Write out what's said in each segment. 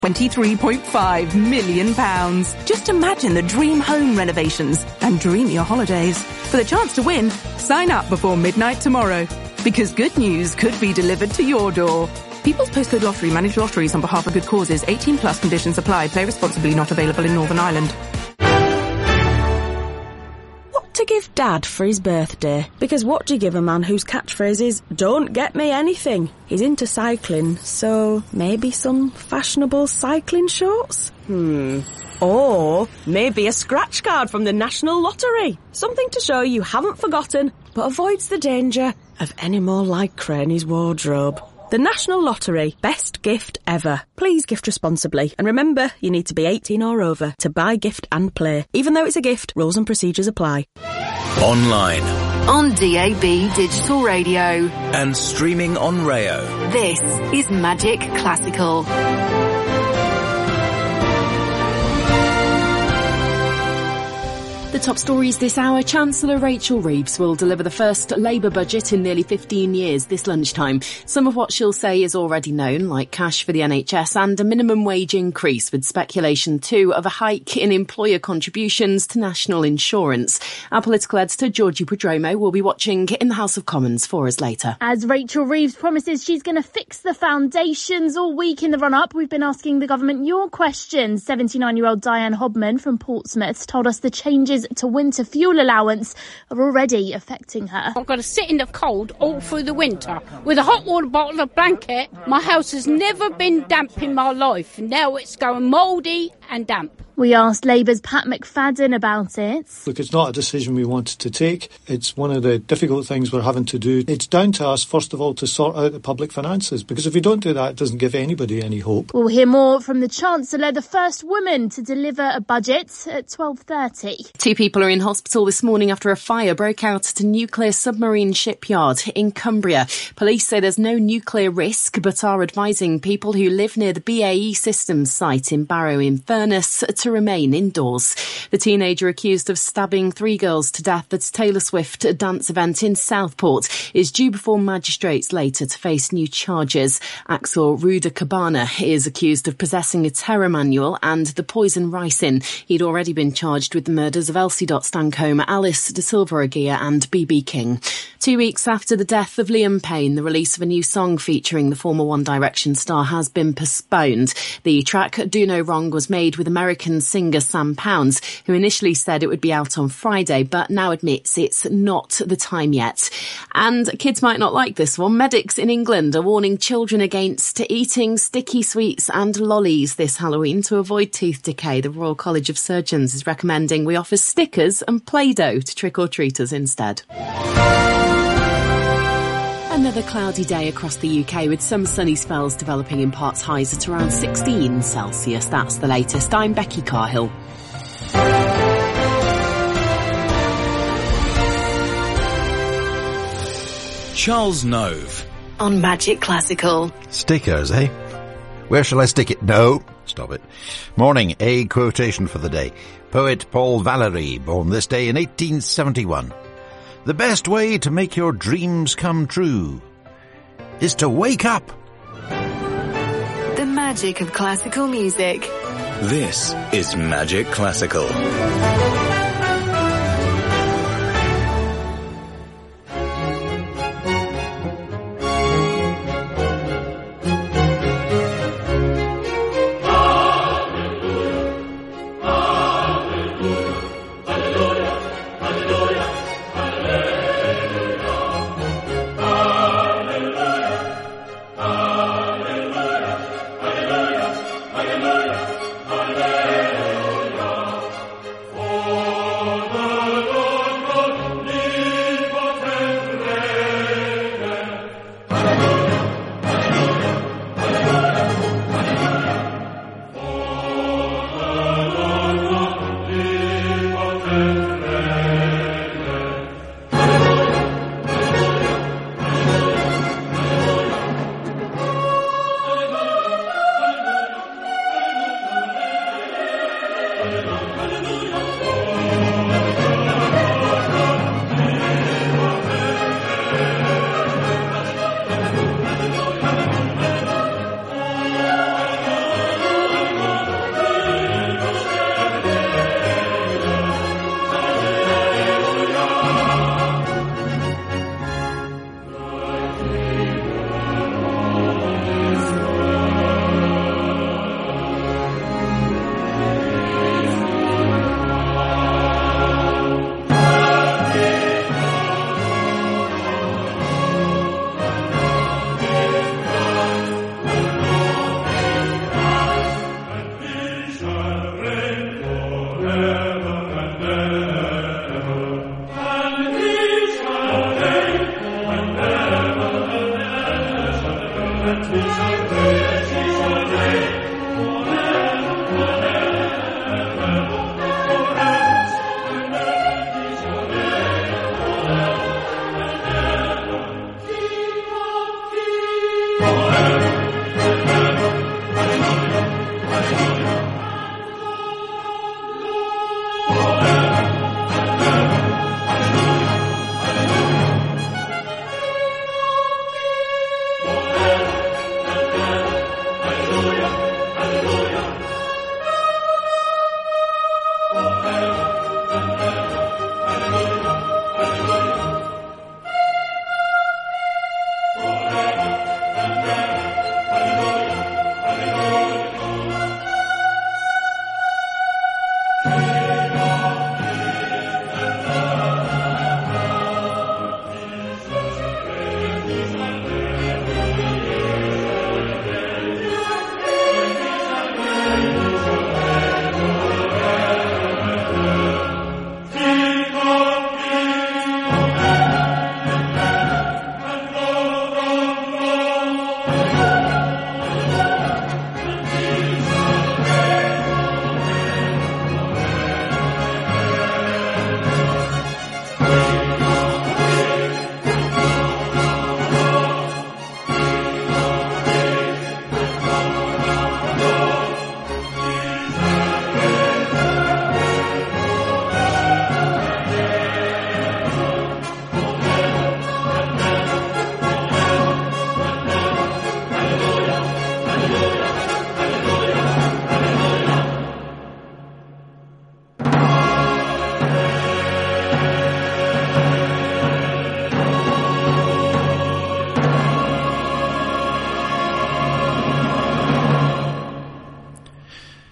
£23.5 million. Just imagine the dream home renovations and dream your holidays. For the chance to win, sign up before midnight tomorrow. Because good news could be delivered to your door. People's Postcode Lottery manage lotteries on behalf of good causes. 18 plus conditions apply. Play responsibly. Not available in Northern Ireland. What to give Dad for his birthday? Because what do you give a man whose catchphrase is, don't get me anything? He's into cycling, so maybe some fashionable cycling shorts? Or maybe a scratch card from the National Lottery. Something to show you haven't forgotten, but avoids the danger of any more lycra in his wardrobe. The National Lottery. Best gift ever. Please gift responsibly. And remember, you need to be 18 or over to buy, gift and play. Even though it's a gift, rules and procedures apply. Online. On DAB Digital Radio. And streaming on Rayo. This is Magic Classical. The top stories this hour. Chancellor Rachel Reeves will deliver the first Labour budget in nearly 15 years this lunchtime. Some of what she'll say is already known, like cash for the NHS and a minimum wage increase, with speculation too of a hike in employer contributions to national insurance. Our political editor, Georgie Prodromo, will be watching in the House of Commons for us later. As Rachel Reeves promises she's going to fix the foundations all week in the run-up, we've been asking the government your questions. 79-year-old Diane Hobman from Portsmouth told us the changes to winter fuel allowance are already affecting her. I've got to sit in the cold all through the winter with a hot water bottle and a blanket. My house has never been damp in my life. Now it's going mouldy and damp. We asked Labour's Pat McFadden about it. Look, it's not a decision we wanted to take. It's one of the difficult things we're having to do. It's down to us, first of all, to sort out the public finances, because if we don't do that, it doesn't give anybody any hope. We'll hear more from the Chancellor, the first woman to deliver a budget, at 12:30. 2 people are in hospital this morning after a fire broke out at a nuclear submarine shipyard in Cumbria. Police say there's no nuclear risk, but are advising people who live near the BAE Systems site in Barrow-in-Furness to remain indoors. The teenager accused of stabbing 3 girls to death at a Taylor Swift dance event in Southport is due before magistrates later to face new charges. Axel Ruda-Cabana is accused of possessing a terror manual and the poison ricin. He'd already been charged with the murders of Elsie Stancombe, Alice De Silva Aguirre and BB King. 2 weeks after the death of Liam Payne, the release of a new song featuring the former One Direction star has been postponed. The track Do No Wrong was made with American singer Sam Pounds, who initially said it would be out on Friday, but now admits it's not the time yet. And kids might not like this one. Medics in England are warning children against eating sticky sweets and lollies this Halloween to avoid tooth decay. The Royal College of Surgeons is recommending we offer stickers and Play-Doh to trick-or-treaters instead. Another cloudy day across the UK with some sunny spells developing in parts highs at around 16 Celsius. That's the latest. I'm Becky Carhill. Charles Nove. On Magic Classical. Stickers, eh? Where shall I stick it? No, stop it. Morning, a quotation for the day. Poet Paul Valery, born this day in 1871. The best way to make your dreams come true is to wake up. The magic of classical music. This is Magic Classical.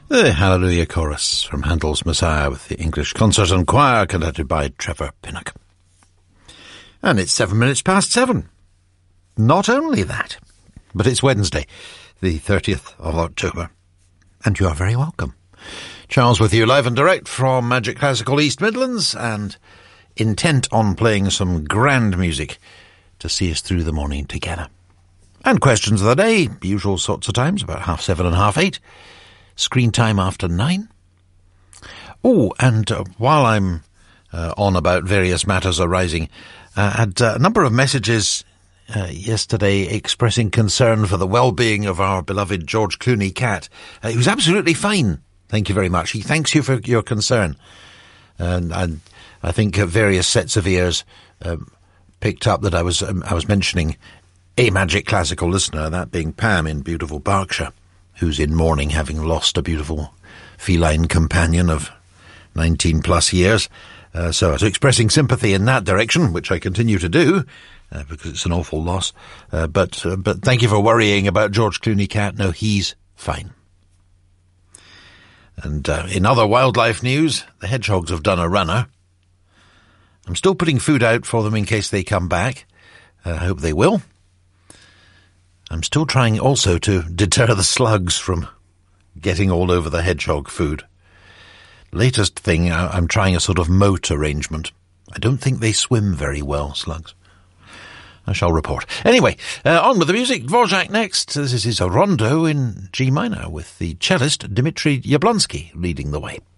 The Hallelujah Chorus from Handel's Messiah with the English Concert and Choir conducted by Trevor Pinnock. And it's 7:07. Not only that, but it's Wednesday, the 30th of October. And you are very welcome. Charles with you live and direct from Magic Classical East Midlands and intent on playing some grand music to see us through the morning together. And questions of the day, usual sorts of times, about 7:30 and 8:30. Screen time after 9. Oh, and while I'm on about various matters arising, I had a number of messages yesterday expressing concern for the well-being of our beloved George Clooney cat. He was absolutely fine. Thank you very much. He thanks you for your concern. And I think various sets of ears picked up that I was mentioning a Magic Classical listener, that being Pam in beautiful Berkshire, who's in mourning having lost a beautiful feline companion of 19 plus years. So I was expressing sympathy in that direction, which I continue to do, because it's an awful loss. But thank you for worrying about George Clooney cat. No, he's fine. And in other wildlife news, the hedgehogs have done a runner. I'm still putting food out for them in case they come back. I hope they will. I'm still trying also to deter the slugs from getting all over the hedgehog food. Latest thing, I'm trying a sort of moat arrangement. I don't think they swim very well, slugs. I shall report. Anyway, on with the music. Dvorak next. This is a rondo in G minor with the cellist Dmitry Yablonsky leading the way.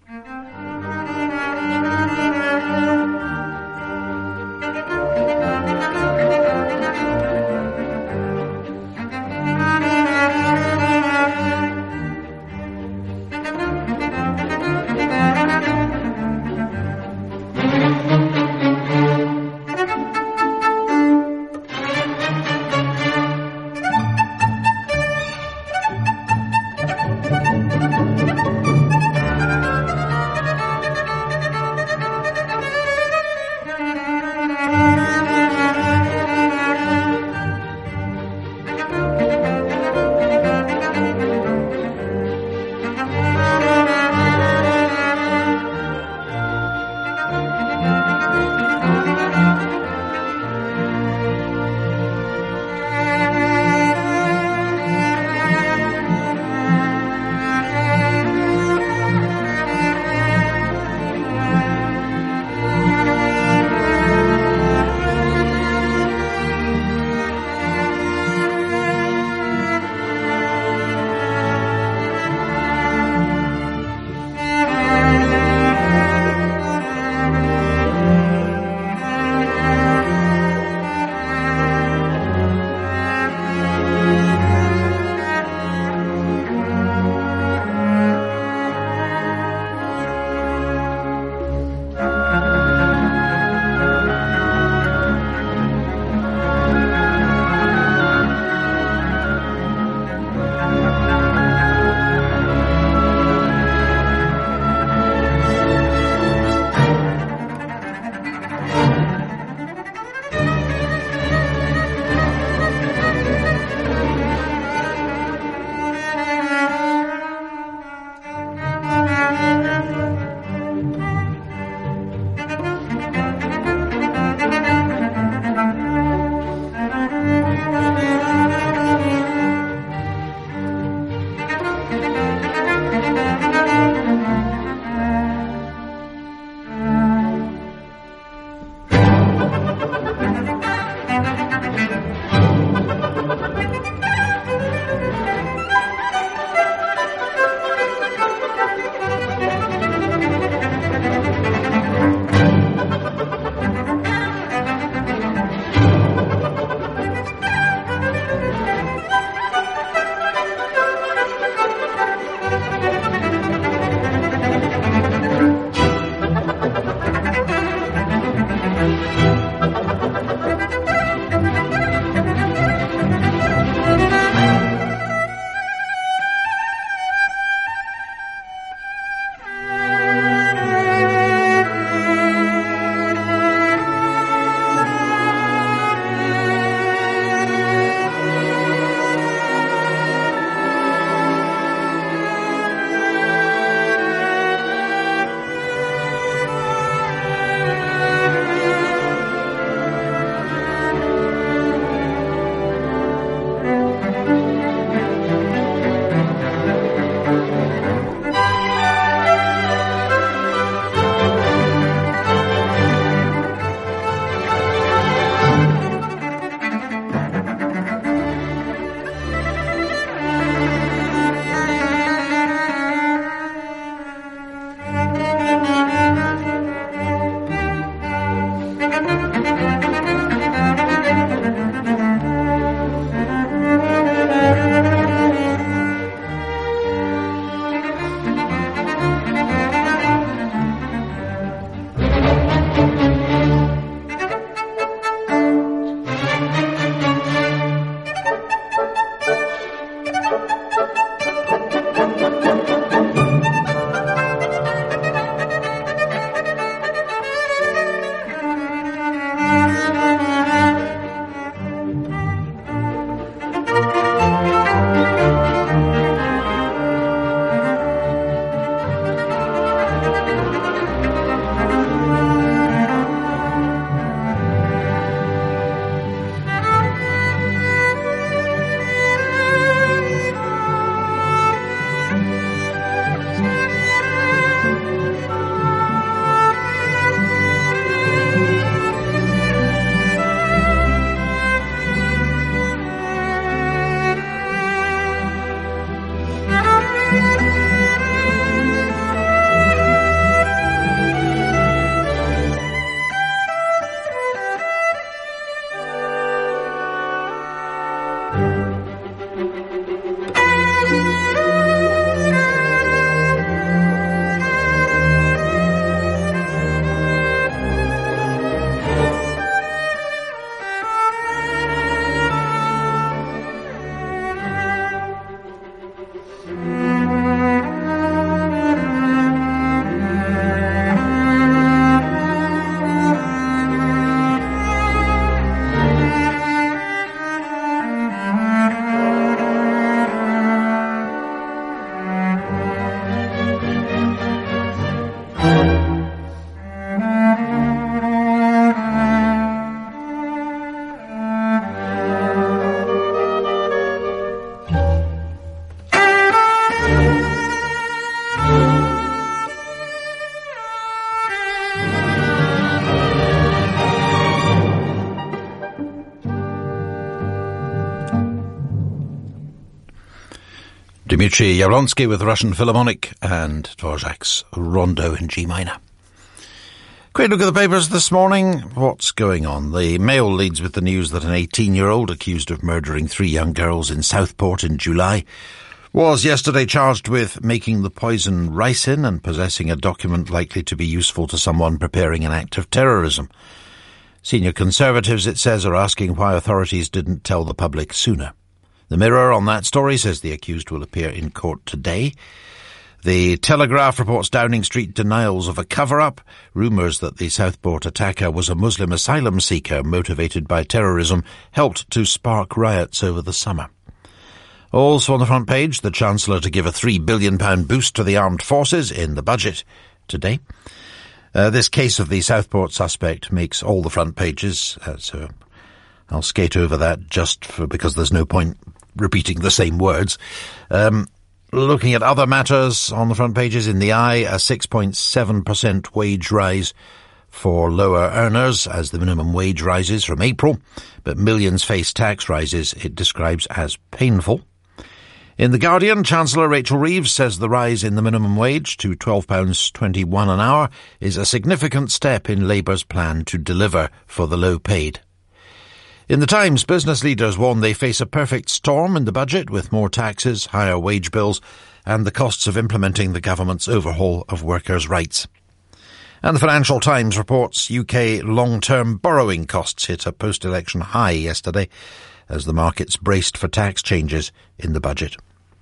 Dmitry Yablonsky with Russian Philharmonic and Dvorak's Rondo in G minor. Quick look at the papers this morning. What's going on? The Mail leads with the news that an 18-year-old accused of murdering 3 young girls in Southport in July was yesterday charged with making the poison ricin and possessing a document likely to be useful to someone preparing an act of terrorism. Senior Conservatives, it says, are asking why authorities didn't tell the public sooner. The Mirror on that story says the accused will appear in court today. The Telegraph reports Downing Street denials of a cover-up, rumours that the Southport attacker was a Muslim asylum seeker motivated by terrorism helped to spark riots over the summer. Also on the front page, the Chancellor to give a £3 billion boost to the armed forces in the budget today. This case of the Southport suspect makes all the front pages, so I'll skate over that because there's no point repeating the same words. Looking at other matters on the front pages, in the Eye, a 6.7% wage rise for lower earners as the minimum wage rises from April, but millions face tax rises it describes as painful. In The Guardian, Chancellor Rachel Reeves says the rise in the minimum wage to £12.21 an hour is a significant step in Labour's plan to deliver for the low-paid. In The Times, business leaders warn they face a perfect storm in the budget with more taxes, higher wage bills and the costs of implementing the government's overhaul of workers' rights. And the Financial Times reports UK long-term borrowing costs hit a post-election high yesterday as the markets braced for tax changes in the budget.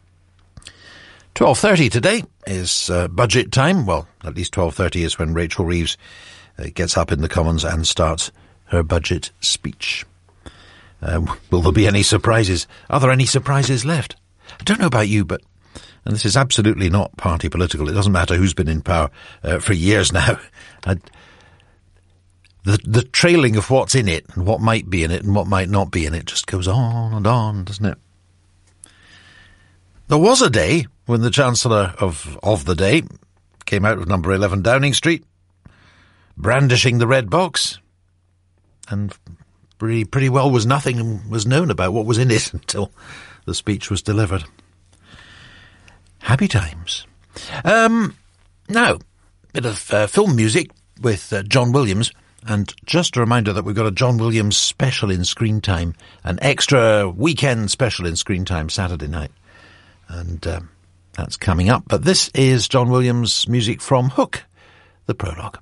12:30 today is budget time. Well, at least 12:30 is when Rachel Reeves gets up in the Commons and starts her budget speech. Will there be any surprises? Are there any surprises left? I don't know about you, but, and this is absolutely not party political, it doesn't matter who's been in power for years now, the trailing of what's in it and what might be in it and what might not be in it just goes on and on, doesn't it? There was a day when the Chancellor of the day came out of number 11 Downing Street, brandishing the red box, and pretty well nothing was known about what was in it until the speech was delivered. Happy times. Now, bit of film music with John Williams, and just a reminder that we've got a John Williams special in Screen Time, an extra weekend special in Screen Time Saturday night, and that's coming up. But this is John Williams' music from Hook, the prologue.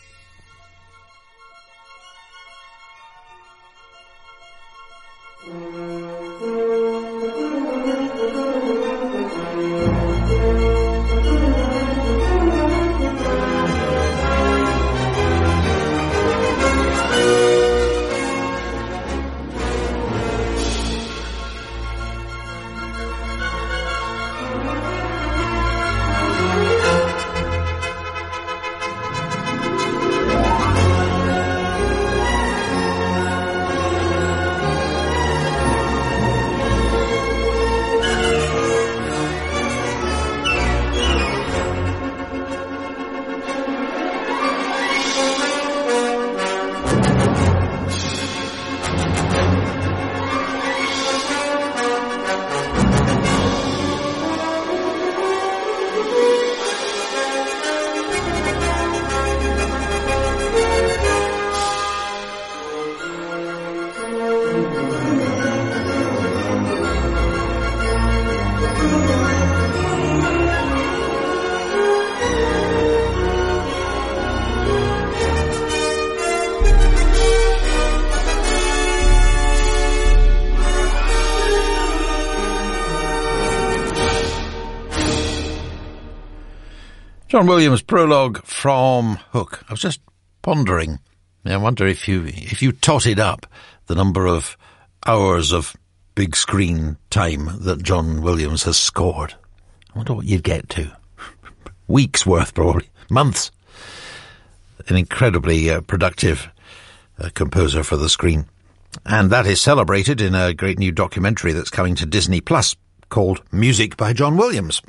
John Williams' prologue from Hook. I was just pondering. I wonder if you totted up the number of hours of big screen time that John Williams has scored. I wonder what you'd get to. Weeks worth, probably. Months. An incredibly productive composer for the screen. And that is celebrated in a great new documentary that's coming to Disney Plus called Music by John Williams,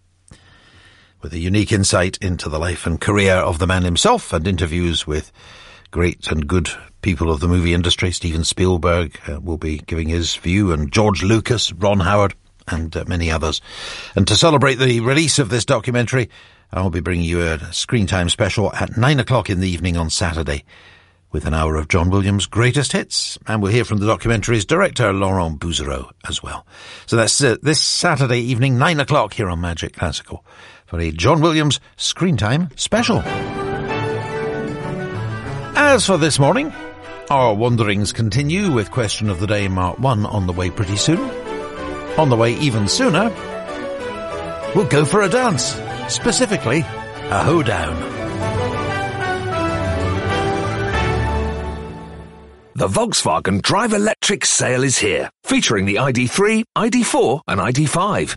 with a unique insight into the life and career of the man himself and interviews with great and good people of the movie industry. Steven Spielberg will be giving his view, and George Lucas, Ron Howard, and many others. And to celebrate the release of this documentary, I'll be bringing you a Screen Time special at 9 o'clock in the evening on Saturday, with an hour of John Williams' greatest hits. And we'll hear from the documentary's director, Laurent Bouzereau, as well. So that's this Saturday evening, 9 o'clock here on Magic Classical, for a John Williams Screen Time special. As for this morning, our wanderings continue with Question of the Day Mark 1 on the way pretty soon. On the way even sooner, we'll go for a dance, specifically a hoedown. The Volkswagen Drive Electric sale is here, featuring the ID3, ID4 and ID5.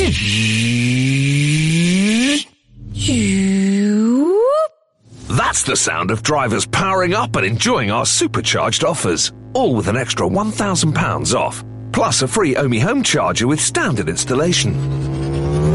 That's the sound of drivers powering up and enjoying our supercharged offers, all with an extra £1,000 off, plus a free Omi home charger with standard installation.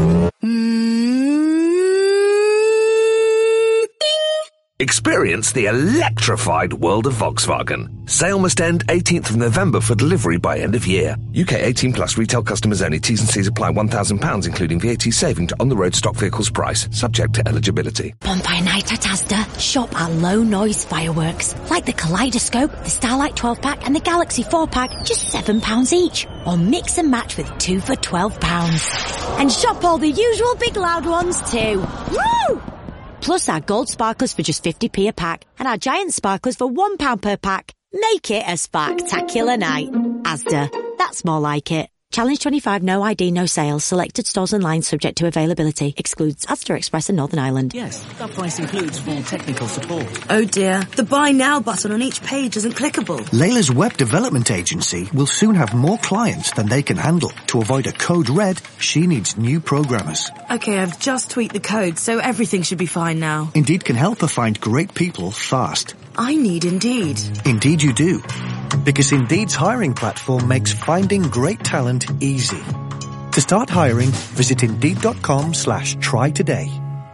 Experience the electrified world of Volkswagen. Sale must end 18th of November for delivery by end of year. UK 18 plus retail customers only. T's and C's apply. £1,000 including VAT saving to on-the-road stock vehicles price. Subject to eligibility. Bonfire night at Asda. Shop our low noise fireworks. Like the Kaleidoscope, the Starlight 12-pack and the Galaxy 4-pack. Just £7 each. Or mix and match with 2 for £12. And shop all the usual big loud ones too. Woo! Plus our gold sparklers for just 50p a pack and our giant sparklers for £1 per pack. Make it a sparktacular night. Asda. That's more like it. Challenge 25, no ID, no sales. Selected stores and lines subject to availability. Excludes Asda Express and Northern Ireland. Yes, that price includes full technical support. Oh dear, the Buy Now button on each page isn't clickable. Layla's web development agency will soon have more clients than they can handle. To avoid a code red, she needs new programmers. Okay, I've just tweaked the code, so everything should be fine now. Indeed can help her find great people fast. I need Indeed. Indeed you do. Because Indeed's hiring platform makes finding great talent easy. To start hiring, visit Indeed.com/try today.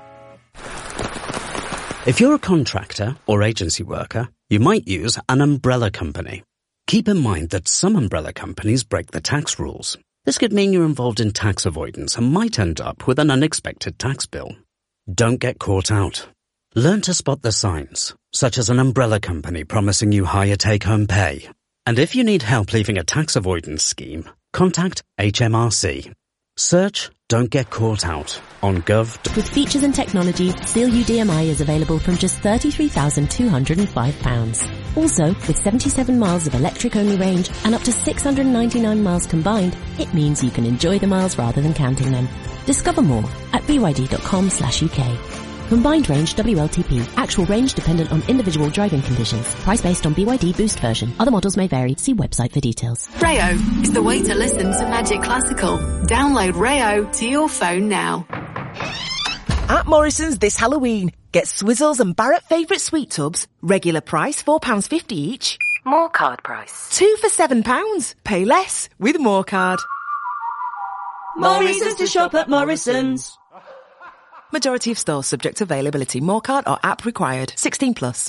If you're a contractor or agency worker, you might use an umbrella company. Keep in mind that some umbrella companies break the tax rules. This could mean you're involved in tax avoidance and might end up with an unexpected tax bill. Don't get caught out. Learn to spot the signs, such as an umbrella company promising you higher take-home pay. And if you need help leaving a tax avoidance scheme, contact HMRC. Search Don't Get Caught Out on Gov. With features and technology, Seal UDMI is available from just £33,205. Also, with 77 miles of electric-only range and up to 699 miles combined, it means you can enjoy the miles rather than counting them. Discover more at byd.com/UK. Combined range WLTP. Actual range dependent on individual driving conditions. Price based on BYD Boost version. Other models may vary. See website for details. Rayo is the way to listen to Magic Classical. Download Rayo to your phone now. At Morrison's this Halloween, get Swizzles and Barrett favourite sweet tubs. Regular price £4.50 each. More card price. 2 for £7. Pay less with More Card. More reasons to shop at Morrison's. Majority of stores subject to availability. More Card or app required. 16 plus.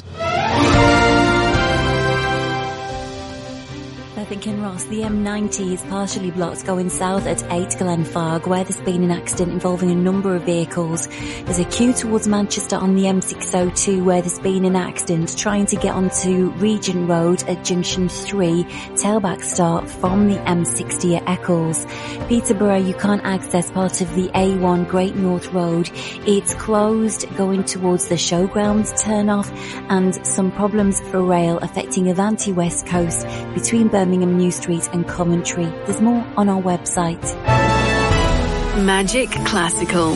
Beth Kinross, the M90 is partially blocked going south at 8 Glenfarg, where there's been an accident involving a number of vehicles. There's a queue towards Manchester on the M602, where there's been an accident trying to get onto Regent Road at Junction 3, tailback start from the M60 at Eccles. Peterborough, you can't access part of the A1 Great North Road. It's closed going towards the Showgrounds turn-off, and some problems for rail affecting Avanti West Coast between Birmingham New Street and Coventry. There's more on our website. Magic Classical.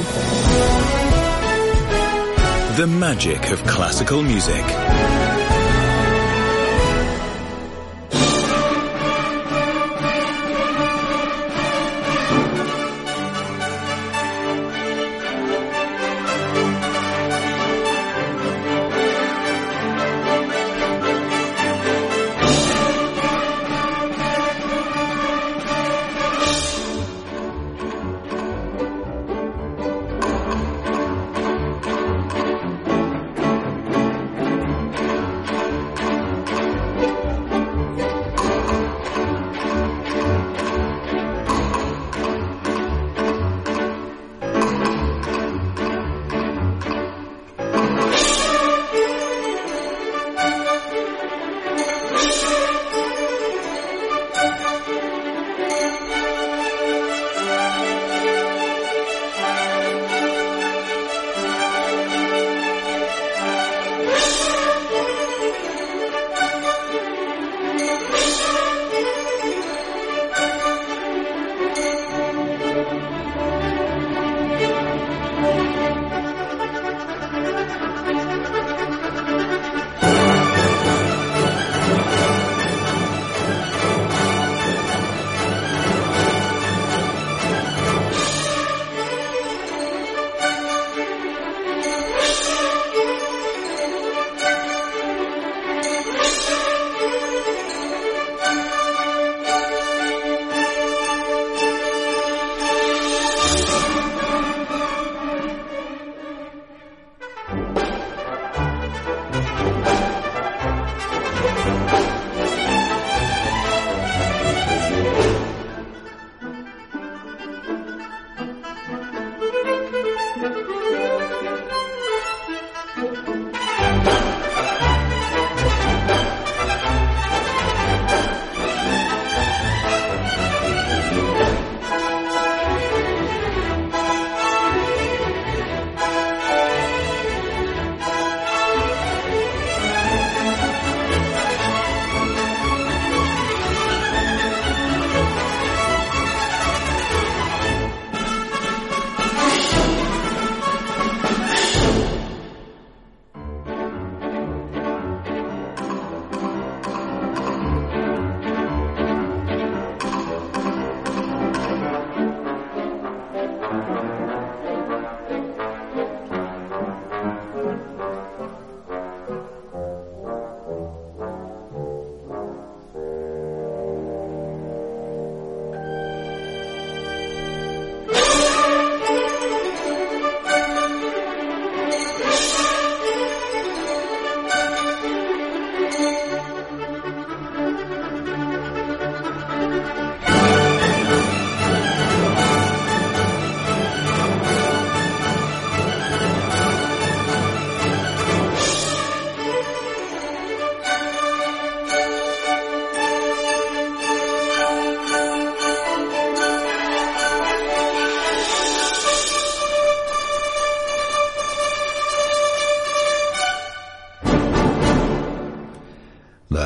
The magic of classical music.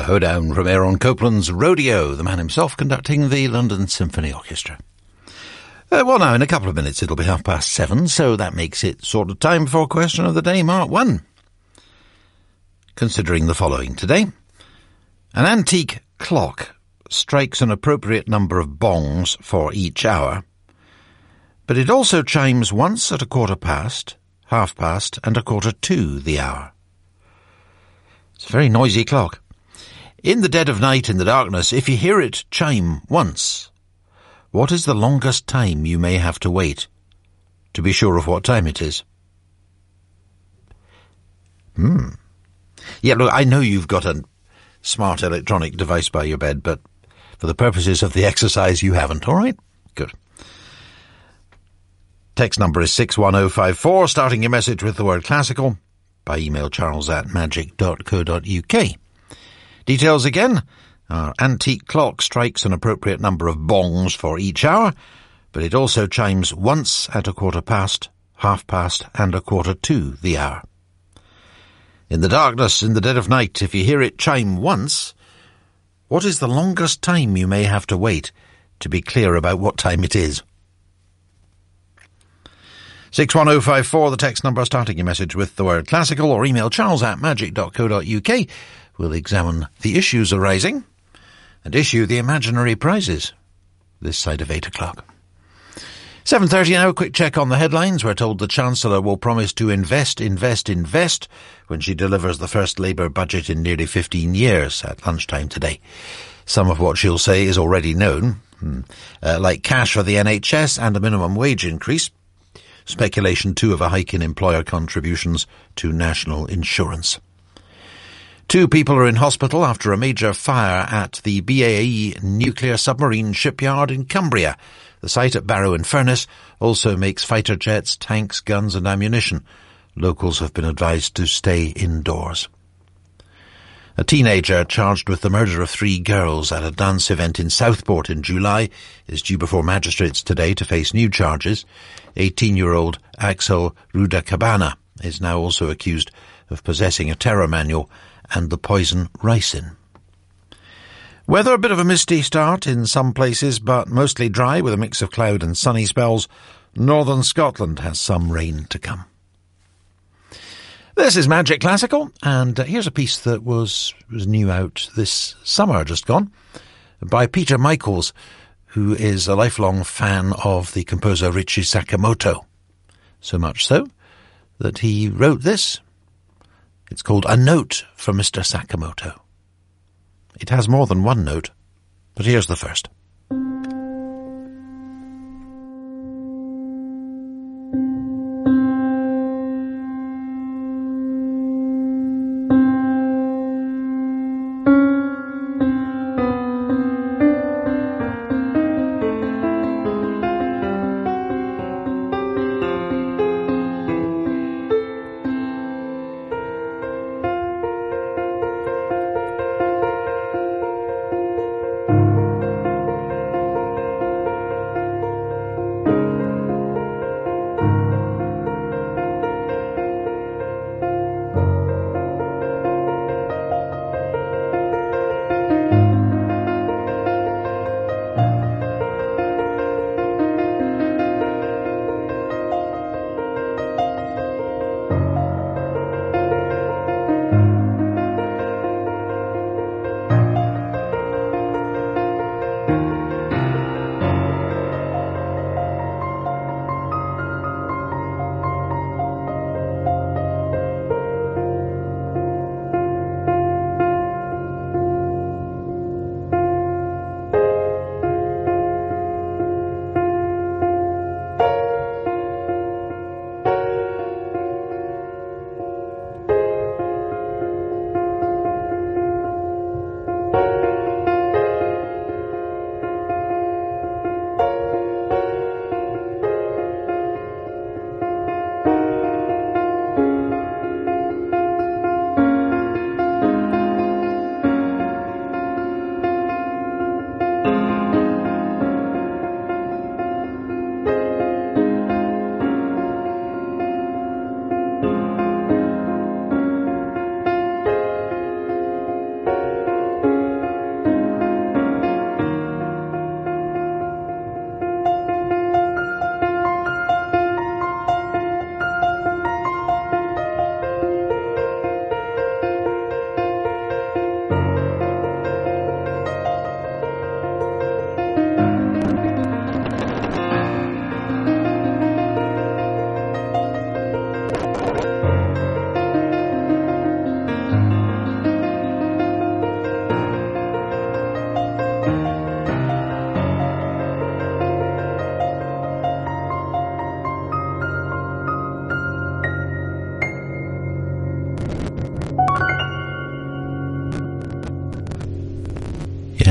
hoedown from Aaron Copland's Rodeo, the man himself conducting the London Symphony Orchestra. Well, now, in a couple of minutes it'll be 7:30, so that makes it sort of time for Question of the Day, Mark 1. Considering the following today. An antique clock strikes an appropriate number of bongs for each hour, but it also chimes once at 1:15, 1/2 and 1/4 the hour. It's a very noisy clock. In the dead of night, in the darkness, if you hear it chime once, what is the longest time you may have to wait to be sure of what time it is? Yeah, look, I know you've got a smart electronic device by your bed, but for the purposes of the exercise, you haven't, all right? Good. Text number is 61054, starting your message with the word classical. By email, charles@magic.co.uk. Details again. Our antique clock strikes an appropriate number of bongs for each hour, but it also chimes once at 1/4, 1/2 and 1/4 the hour. In the darkness, in the dead of night, if you hear it chime once, what is the longest time you may have to wait to be clear about what time it is? 61054, the text number, starting your message with the word classical, or email charles@magic.co.uk. We'll examine the issues arising and issue the imaginary prizes this side of 8 o'clock. 7:30 now, a quick check on the headlines. We're told the Chancellor will promise to invest when she delivers the first Labour budget in nearly 15 years at lunchtime today. Some of what she'll say is already known, like cash for the NHS and a minimum wage increase. Speculation, too, of a hike in employer contributions to national insurance. 2 people are in hospital after a major fire at the BAE nuclear submarine shipyard in Cumbria. The site at Barrow-in-Furness also makes fighter jets, tanks, guns and ammunition. Locals have been advised to stay indoors. A teenager charged with the murder of 3 girls at a dance event in Southport in July is due before magistrates today to face new charges. 18-year-old Axel Rudakabana is now also accused of possessing a terror manual and the poison ricin. Weather, a bit of a misty start in some places, but mostly dry with a mix of cloud and sunny spells. Northern Scotland has some rain to come. This is Magic Classical, and here's a piece that was new out this summer, just gone, by Peter Michaels, who is a lifelong fan of the composer Richie Sakamoto. So much so that he wrote this. It's called A Note for Mr. Sakamoto. It has more than one note, but here's the first.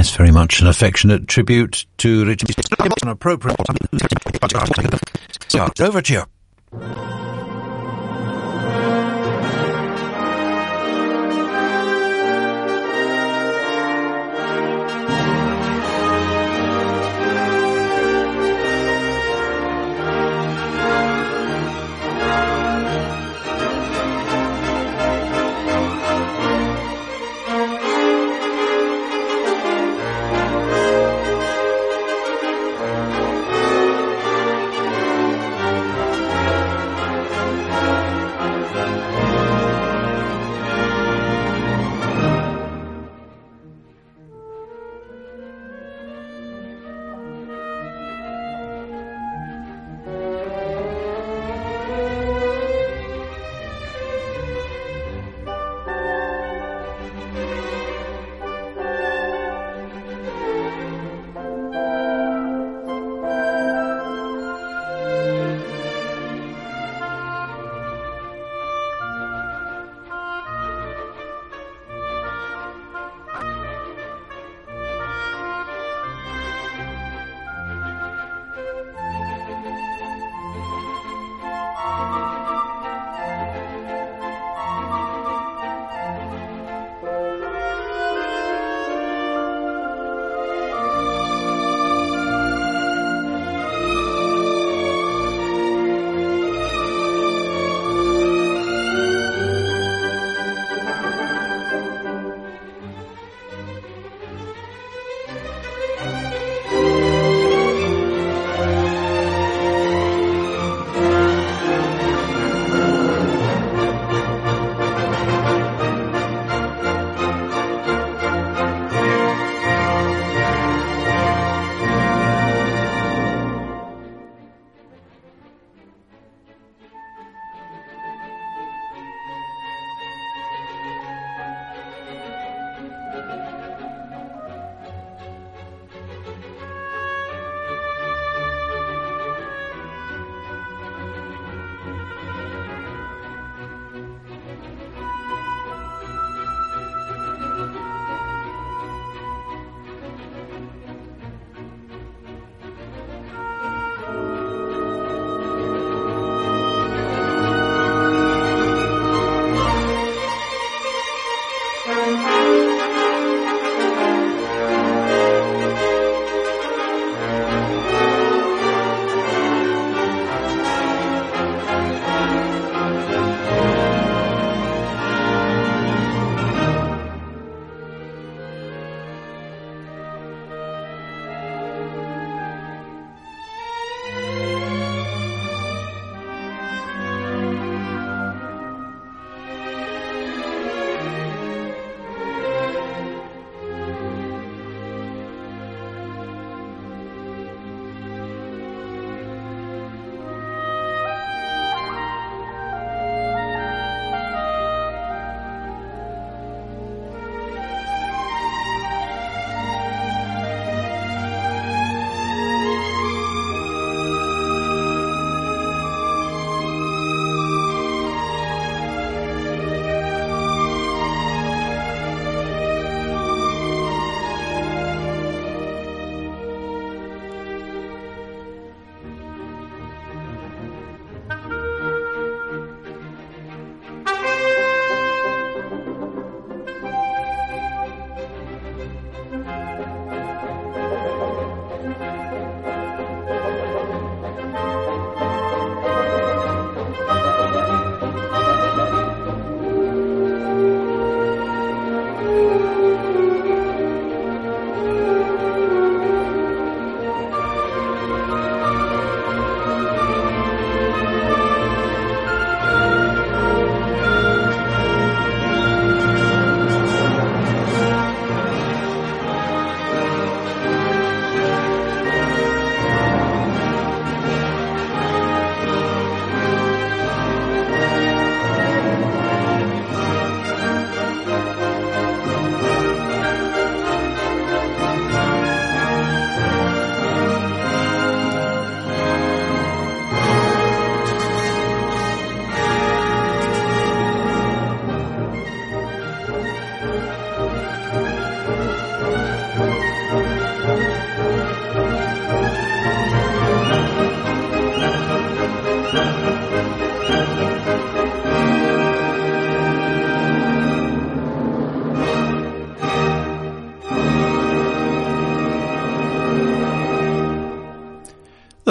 Yes, very much an affectionate tribute to Richard. An appropriate. Over to you.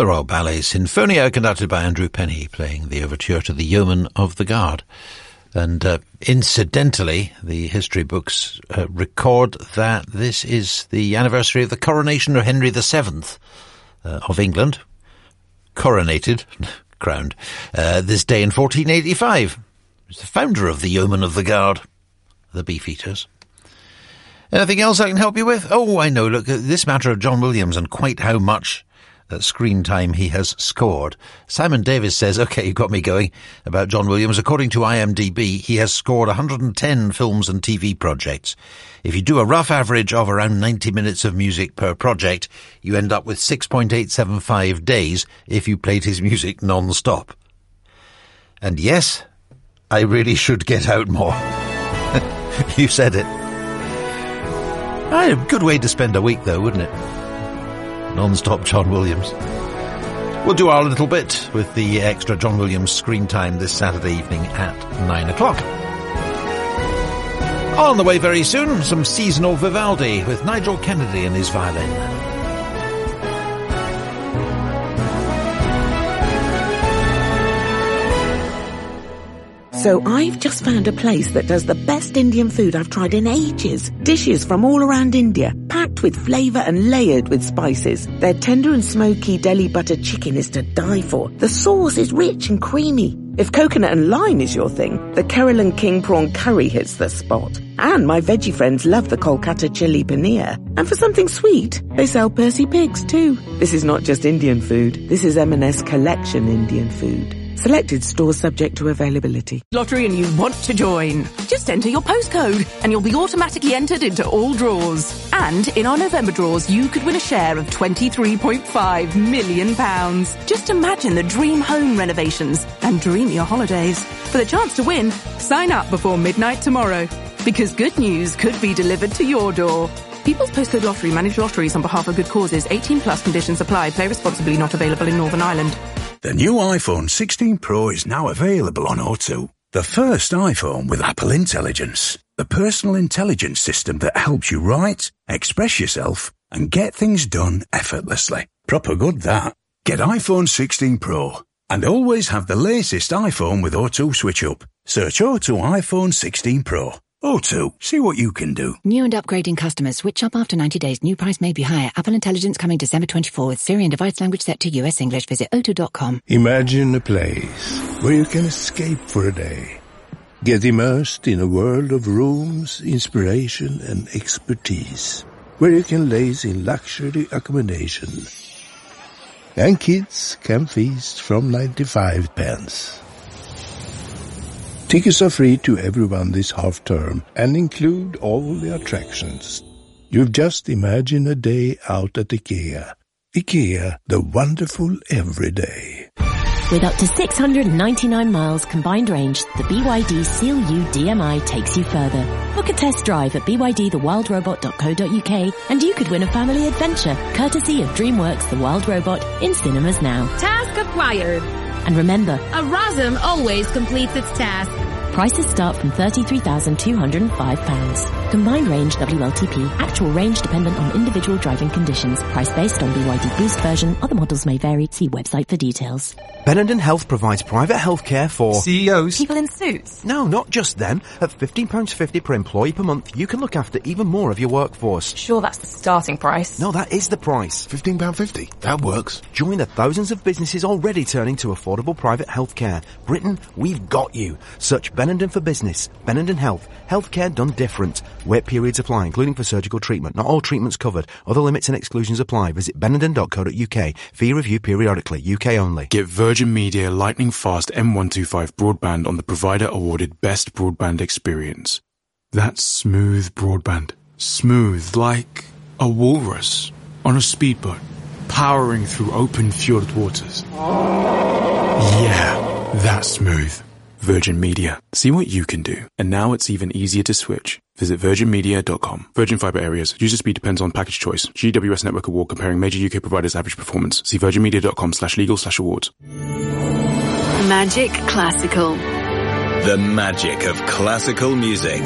the Royal Ballet Sinfonia, conducted by Andrew Penny, playing the overture to the Yeoman of the Guard. And incidentally, the history books record that this is the anniversary of the coronation of Henry VII of England. Coronated, crowned, this day in 1485. He's the founder of the Yeoman of the Guard, the Beefeaters. Anything else I can help you with? Oh, I know. Look, this matter of John Williams and quite how much screen time he has scored. Simon Davis says, OK, you got me going about John Williams. According to IMDb, he has scored 110 films and TV projects. If you do a rough average of around 90 minutes of music per project, you end up with 6.875 days if you played his music non-stop. And yes, I really should get out more. You said it. A good way to spend a week, though, wouldn't it? Non-stop John Williams. We'll do our little bit with the extra John Williams screen time this Saturday evening at 9 o'clock. On the way very soon, some seasonal Vivaldi with Nigel Kennedy and his violin. So I've just found a place that does the best Indian food I've tried in ages. Dishes from all around India, packed with flavour and layered with spices. Their tender and smoky Delhi butter chicken is to die for. The sauce is rich and creamy. If coconut and lime is your thing, the Kerala King prawn curry hits the spot. And my veggie friends love the Kolkata chili paneer. And for something sweet, they sell Percy pigs too. This is not just Indian food. This is M&S Collection Indian food. Selected stores subject to availability. Lottery and you want to join? Just enter your postcode and you'll be automatically entered into all draws. And in our November draws, you could win a share of £23.5 million. Just imagine the dream home renovations and dream your holidays. For the chance to win, sign up before midnight tomorrow. Because good news could be delivered to your door. People's Postcode Lottery manage lotteries on behalf of good causes. 18 plus conditions apply. Play responsibly. Not available in Northern Ireland. The new iPhone 16 Pro is now available on O2. The first iPhone with Apple Intelligence. The personal intelligence system that helps you write, express yourself, and get things done effortlessly. Proper good, that. Get iPhone 16 Pro. And always have the latest iPhone with O2 Switch Up. Search O2 iPhone 16 Pro. O2, see what you can do. New and upgrading customers switch up after 90 days. New price may be higher. Apple Intelligence coming December 24 with Siri and device language set to US English. Visit O2.com. Imagine a place where you can escape for a day. Get immersed in a world of rooms, inspiration and expertise. Where you can laze in luxury accommodation. And kids can feast from 95 pence. Tickets are free to everyone this half-term and include all the attractions. You've just imagined a day out at IKEA. IKEA, the wonderful everyday. With up to 699 miles combined range, the BYD Seal U DMI takes you further. Book a test drive at bydthewildrobot.co.uk and you could win a family adventure, courtesy of DreamWorks The Wild Robot in cinemas now. Task acquired. And remember, a ROSM always completes its task. Prices start from £33,205. Combined range WLTP. Actual range dependent on individual driving conditions. Price based on BYD Boost version. Other models may vary. See website for details. Benenden Health provides private healthcare for CEOs. People in suits. No, not just them. At £15.50 per employee per month, you can look after even more of your workforce. Sure, that's the starting price. No, that is the price. £15.50. That works. Join the thousands of businesses already turning to affordable private healthcare. Britain, we've got you. Search Benenden for Business. Benenden Health. Healthcare done different. Wait periods apply, including for surgical treatment. Not all treatments covered. Other limits and exclusions apply. Visit benenden.co.uk. Fee review periodically. UK only. Get Virgin Media Lightning Fast M125 broadband on the provider awarded Best Broadband Experience. That's smooth broadband. Smooth like a walrus on a speedboat, powering through open fjord waters. Yeah, that's smooth. Virgin Media. See what you can do. And now it's even easier to switch. Visit virginmedia.com. Virgin Fibre Areas. User speed depends on package choice. GWS Network Award comparing major UK providers' average performance. See virginmedia.com/legal/awards. Magic Classical. The magic of classical music.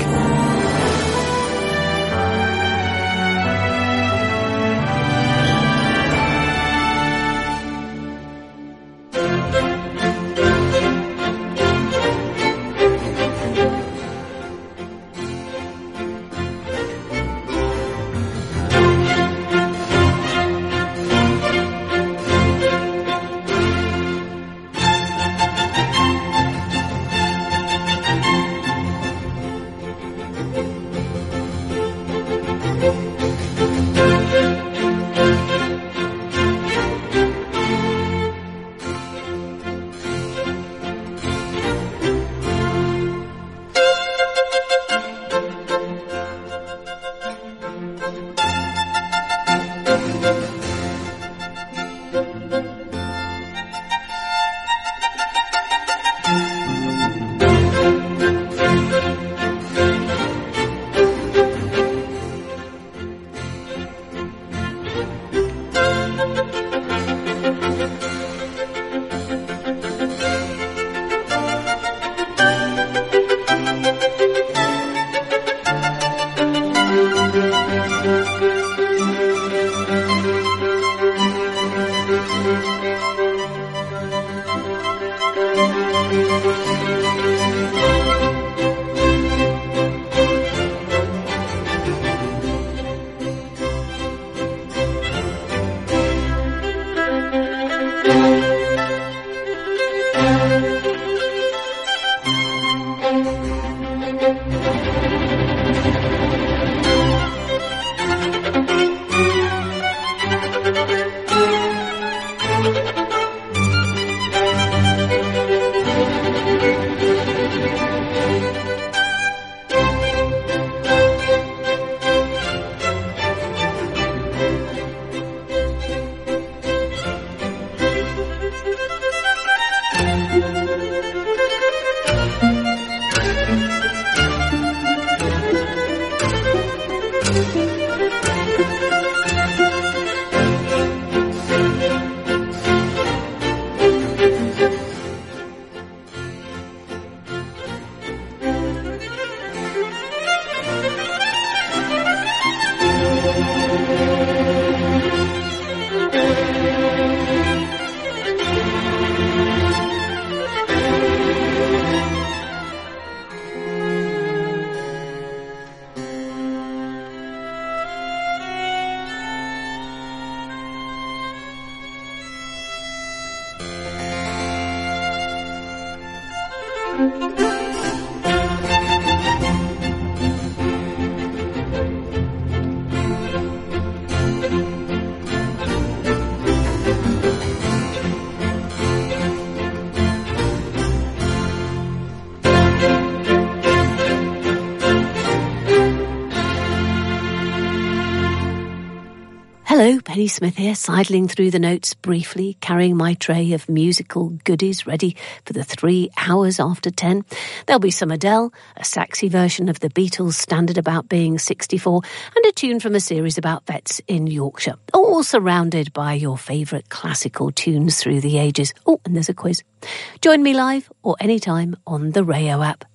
Hello, Penny Smith here, sidling through the notes briefly, carrying my tray of musical goodies ready for the 3 hours after 10. There'll be some Adele, a saxy version of the Beatles' standard about being 64, and a tune from a series about vets in Yorkshire, all surrounded by your favourite classical tunes through the ages. Oh, and there's a quiz. Join me live or anytime on the Rayo app.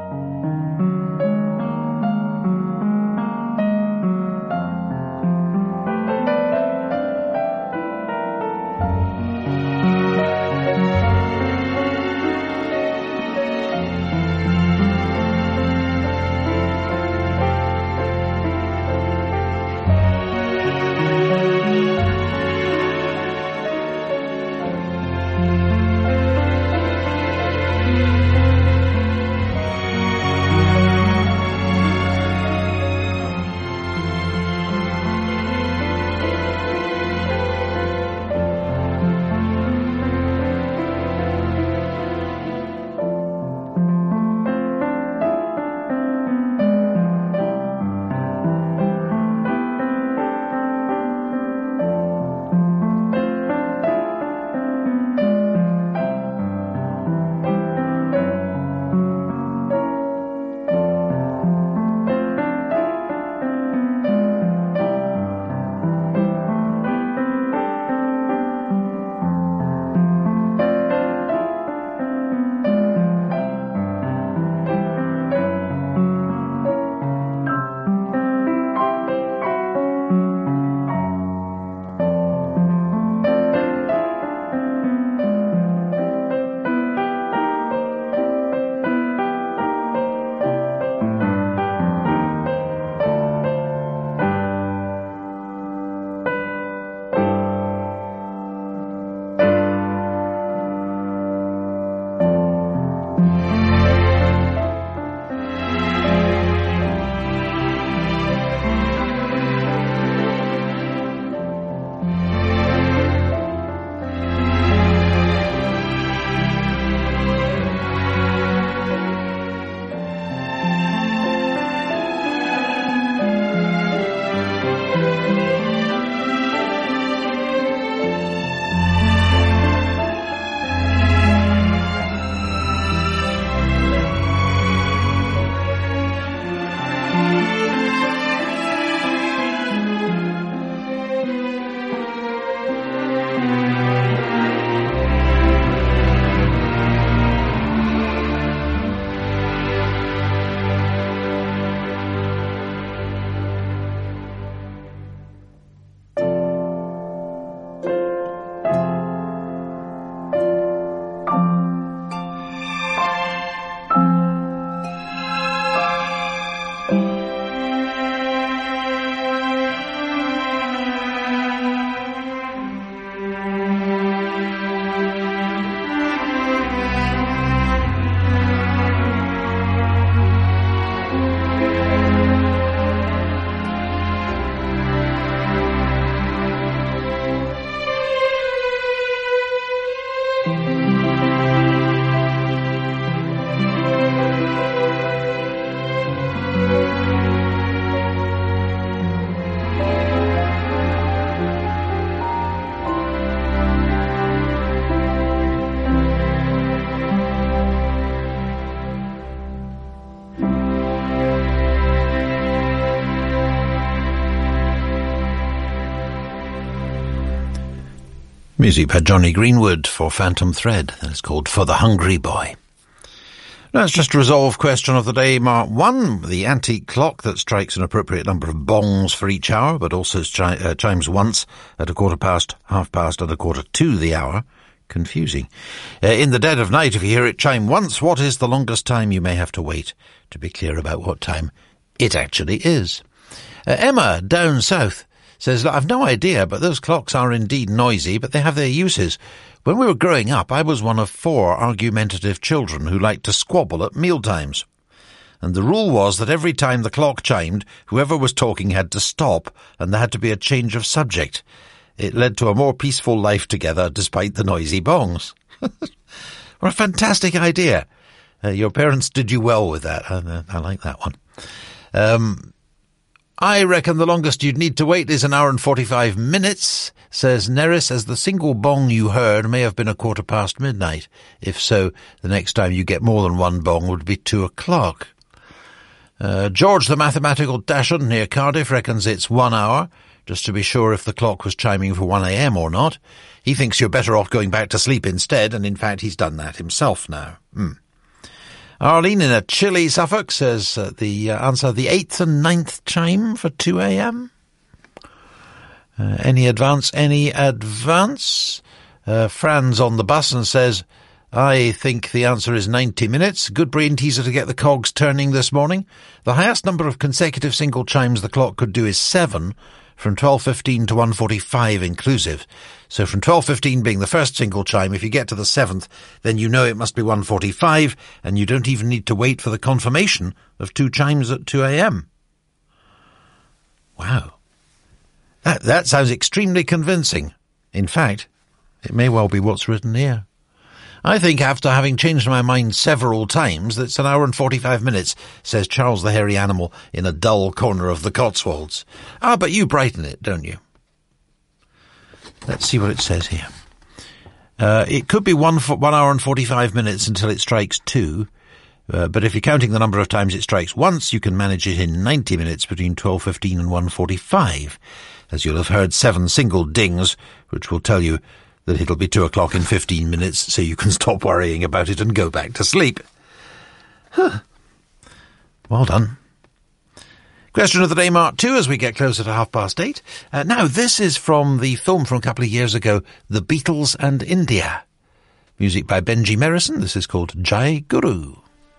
Music by Johnny Greenwood for Phantom Thread. That is called For the Hungry Boy. Now it's just a resolve question of the day, Mark 1. The antique clock that strikes an appropriate number of bongs for each hour, but also chimes once at 1/4 past, 1/2 past, and 1/4 to the hour. Confusing. In the dead of night, if you hear it chime once, what is the longest time you may have to wait to be clear about what time it actually is? Emma, down south, says, I've no idea, but those clocks are indeed noisy, but they have their uses. When we were growing up, I was one of 4 argumentative children who liked to squabble at mealtimes. And the rule was that every time the clock chimed, whoever was talking had to stop, and there had to be a change of subject. It led to a more peaceful life together, despite the noisy bongs. What a fantastic idea. Your parents did you well with that. I like that one. I reckon the longest you'd need to wait is 1 hour and 45 minutes, says Neris, as the single bong you heard may have been midnight. Midnight. If so, the next time you get more than one bong would be 2 o'clock. George, the mathematical dachshund near Cardiff, reckons it's 1 hour, just to be sure if the clock was chiming for 1 a.m. or not. He thinks you're better off going back to sleep instead, and in fact he's done that himself now. Arlene in a chilly Suffolk says the answer, the 8th and 9th chime for 2 a.m. Any advance? Fran's on the bus and says, I think the answer is 90 minutes. Good brain teaser to get the cogs turning this morning. The highest number of consecutive single chimes the clock could do is 7, from 12:15 to 1:45 inclusive. So from 12:15 being the first single chime, if you get to the 7th, then you know it must be 1:45, and you don't even need to wait for the confirmation of 2 chimes at 2 a.m. Wow. That sounds extremely convincing. In fact, it may well be what's written here. I think after having changed my mind several times, that's 1 hour and 45 minutes, says Charles the hairy animal in a dull corner of the Cotswolds. But you brighten it, don't you? Let's see what it says here. It could be 1 hour and 45 minutes until it strikes 2, but if you're counting the number of times it strikes once, you can manage it in 90 minutes between 12:15 and 1:45, as you'll have heard 7 single dings, which will tell you that it'll be 2 o'clock in 15 minutes, so you can stop worrying about it and go back to sleep. Well done. Question of the day, Mark 2, as we get closer to 8:30. Now, this is from the film from a couple of years ago, The Beatles and India. Music by Benji Merrison. This is called Jai Guru.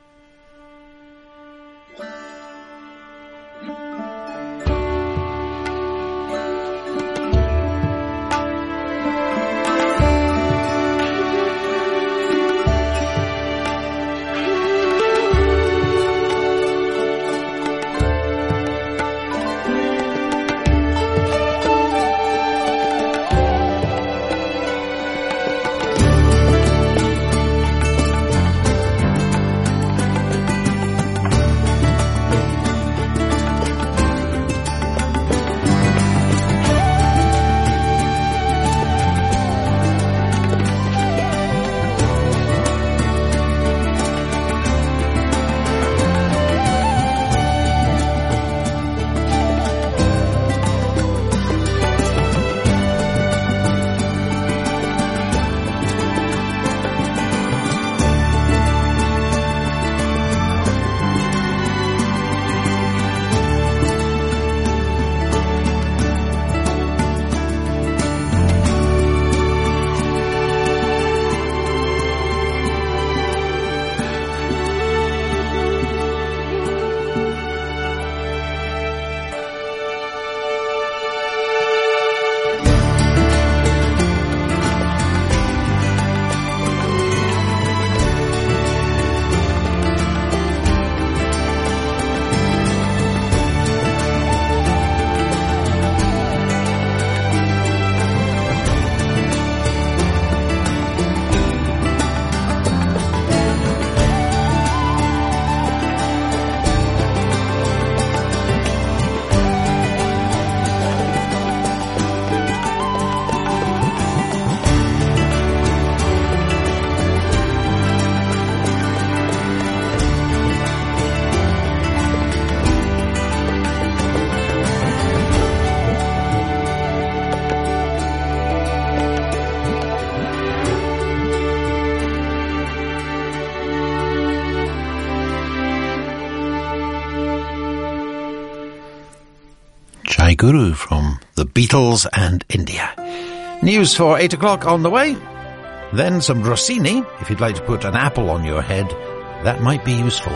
Jai Guru from The Beatles and India. News for 8 o'clock on the way. Then some Rossini. If you'd like to put an apple on your head, that might be useful.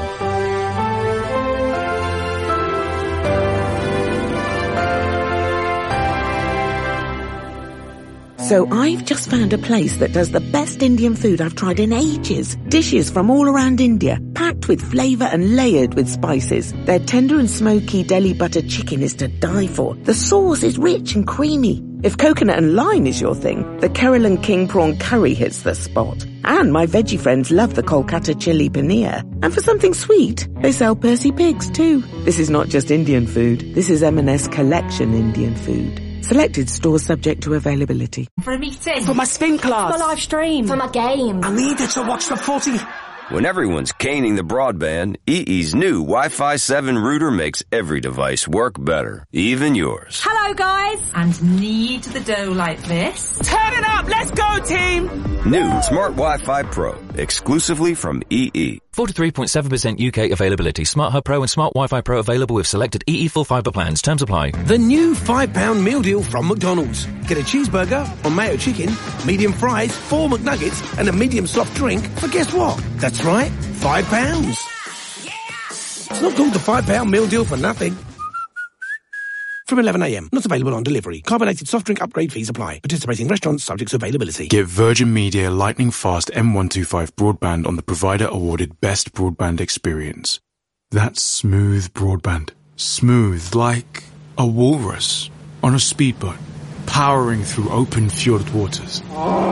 So I've just found a place that does the best Indian food I've tried in ages. Dishes from all around India, packed with flavour and layered with spices. Their tender and smoky Delhi butter chicken is to die for. The sauce is rich and creamy. If coconut and lime is your thing, the Kerala King prawn curry hits the spot. And my veggie friends love the Kolkata chili paneer. And for something sweet, they sell Percy pigs too. This is not just Indian food. This is M&S Collection Indian food. Selected stores subject to availability. For a meeting. For my spin class. For my live stream. For my game. I needed to watch the footy. When everyone's caning the broadband, EE's new Wi-Fi 7 router makes every device work better, even yours. Hello, guys. And knead the dough like this. Turn it up. Let's go, team. New Smart Wi-Fi Pro, exclusively from EE. 43.7% UK availability. Smart Hub Pro and Smart Wi-Fi Pro available with selected EE full fibre plans. Terms apply. The new £5 meal deal from McDonald's. Get a cheeseburger or mayo chicken, medium fries, 4 McNuggets and a medium soft drink for guess what? That's right, £5. It's not called the £5 meal deal for nothing. From 11 a.m. Not available on delivery. Carbonated soft drink upgrade fees apply. Participating restaurants subject to availability. Get Virgin Media lightning fast M125 broadband on the provider awarded best broadband experience. That's smooth broadband. Smooth like a walrus on a speedboat, powering through open fjord waters.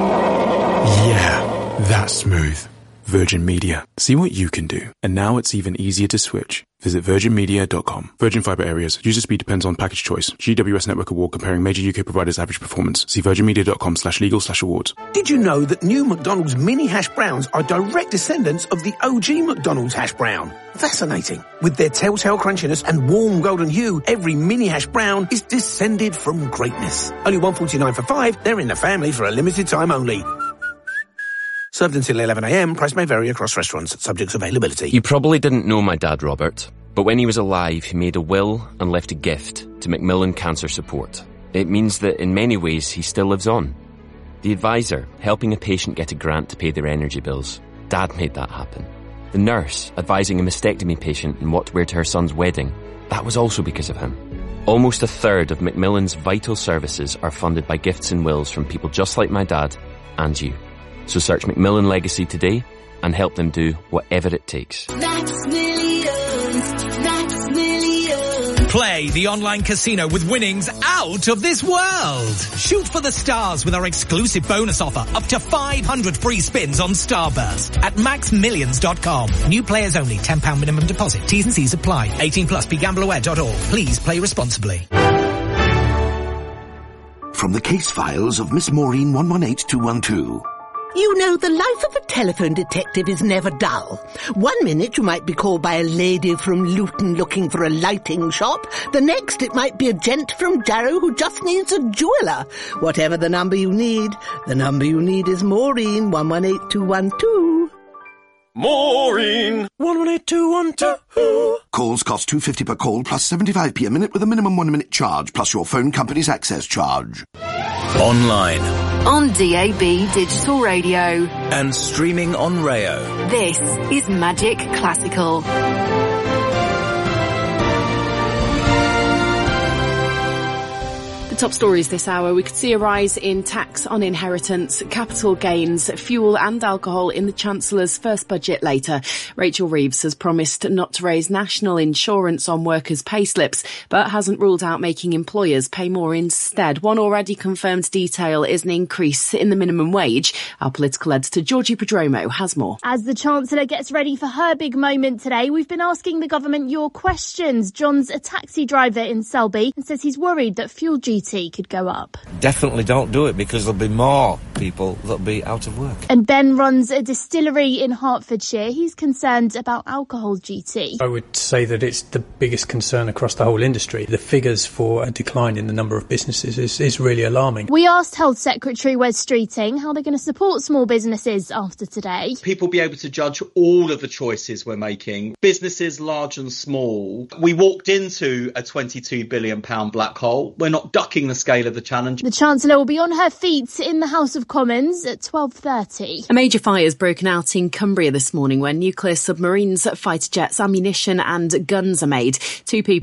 Yeah, that's smooth. Virgin Media. See what you can do. And now it's even easier to switch. Visit virginmedia.com. Virgin Fibre areas. User speed depends on package choice. GWS Network Award comparing major UK providers' average performance. See virginmedia.com/legal/awards. Did you know that new McDonald's mini hash browns are direct descendants of the OG McDonald's hash brown? Fascinating. With their telltale crunchiness and warm golden hue, every mini hash brown is descended from greatness. Only $1.49 for 5. They're in the family for a limited time only. Served until 11 a.m. Price may vary across restaurants. Subject to availability. You probably didn't know my dad, Robert, but when he was alive, he made a will and left a gift to Macmillan Cancer Support. It means that in many ways, he still lives on. The advisor, helping a patient get a grant to pay their energy bills. Dad made that happen. The nurse, advising a mastectomy patient on what to wear to her son's wedding. That was also because of him. Almost a third of Macmillan's vital services are funded by gifts and wills from people just like my dad and you. So search Macmillan Legacy today and help them do whatever it takes. That's millions. That's millions. Play the online casino with winnings out of this world. Shoot for the stars with our exclusive bonus offer. Up to 500 free spins on Starburst at maxmillions.com. New players only. £10 minimum deposit. T's and C's apply. 18 plus. BeGambleAware.org. Please play responsibly. From the case files of Miss Maureen 118212. You know, the life of a telephone detective is never dull. 1 minute you might be called by a lady from Luton looking for a lighting shop. The next it might be a gent from Jarrow who just needs a jeweller. Whatever the number you need is Maureen 118212. Maureen 118212. Calls cost $2.50 per call plus 75p a minute with a minimum 1 minute charge plus your phone company's access charge. Online. On DAB Digital Radio. And streaming on Rayo. This is Magic Classical. Top stories this hour. We could see a rise in tax on inheritance, capital gains, fuel and alcohol in the Chancellor's first budget later. Rachel Reeves has promised not to raise national insurance on workers' payslips, but hasn't ruled out making employers pay more instead. One already confirmed detail is an increase in the minimum wage. Our political editor, Georgie Prodromo, has more. As the Chancellor gets ready for her big moment today, we've been asking the government your questions. John's a taxi driver in Selby and says he's worried that fuel duty could go up. Definitely don't do it because there'll be more people that'll be out of work. And Ben runs a distillery in Hertfordshire. He's concerned about alcohol duty. I would say that it's the biggest concern across the whole industry. The figures for a decline in the number of businesses is really alarming. We asked Health Secretary Wes Streeting how they're going to support small businesses after today. People will be able to judge all of the choices we're making, businesses large and small. We walked into a £22 billion black hole. We're not ducking the scale of the challenge. The Chancellor will be on her feet in the House of Commons at 12:30. A major fire has broken out in Cumbria this morning where nuclear submarines, fighter jets, ammunition and guns are made. 2 people